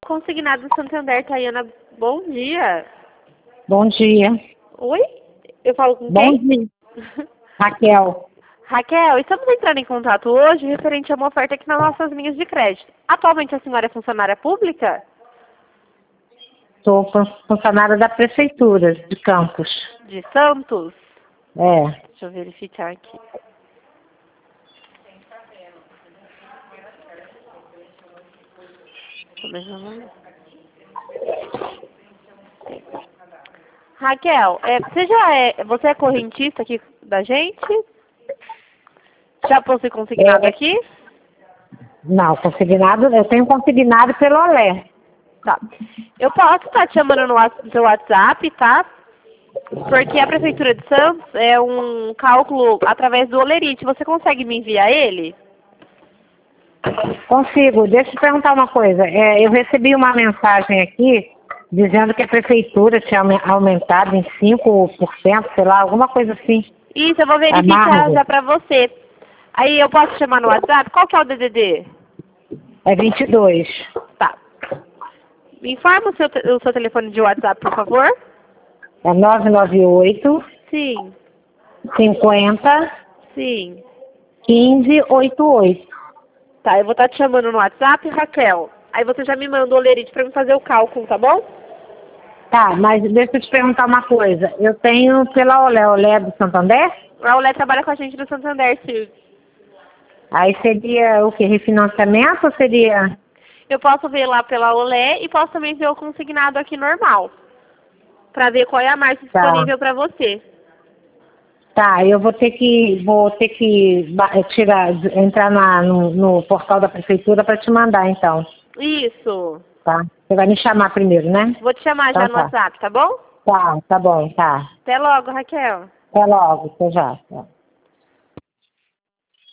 Consignado do Santander, Tayana, bom dia. Bom dia. Oi? Eu falo com Bom quem? dia. Raquel, Raquel, estamos entrando em contato hoje referente a uma oferta aqui nas nossas linhas de crédito. Atualmente a senhora é funcionária pública? sou funcionária da Prefeitura de Campos. De Santos? É. Deixa eu verificar aqui. Raquel, você é correntista aqui da gente? Já possui consignado aqui? Não, consignado, eu tenho consignado pelo Olé. Tá. Eu posso estar te chamando no seu WhatsApp, tá? Porque a Prefeitura de Santos é um cálculo através do Olerite. Você consegue me enviar ele? Consigo. Deixa eu te perguntar uma coisa. Eu recebi uma mensagem aqui dizendo que a Prefeitura tinha aumentado em 5%, sei lá, alguma coisa assim. Isso, eu vou verificar já pra você. Aí eu posso te chamar no WhatsApp? Qual que é o DDD? É 22. Tá. Me informa o seu telefone de WhatsApp, por favor. É 998 Sim, 50 sim. 1588. Tá, eu vou estar te chamando no WhatsApp, Raquel. Aí você já me manda o Olerite pra mim fazer o cálculo, tá bom? Tá, mas deixa eu te perguntar uma coisa. Eu tenho pela Olé do Santander? A Olé trabalha com a gente no Santander, sim. Aí seria o que? Refinanciamento ou seria... Eu posso ver lá pela Olé e posso também ver o consignado aqui normal. Pra ver qual é a margem disponível pra você. Tá, eu vou ter que entrar no portal da prefeitura para te mandar, então. Isso. Tá? Você vai me chamar primeiro, né? Vou te chamar Então já no tá. WhatsApp, tá bom? Tá bom, tá. Até logo, Raquel. Até logo, até já. Tá.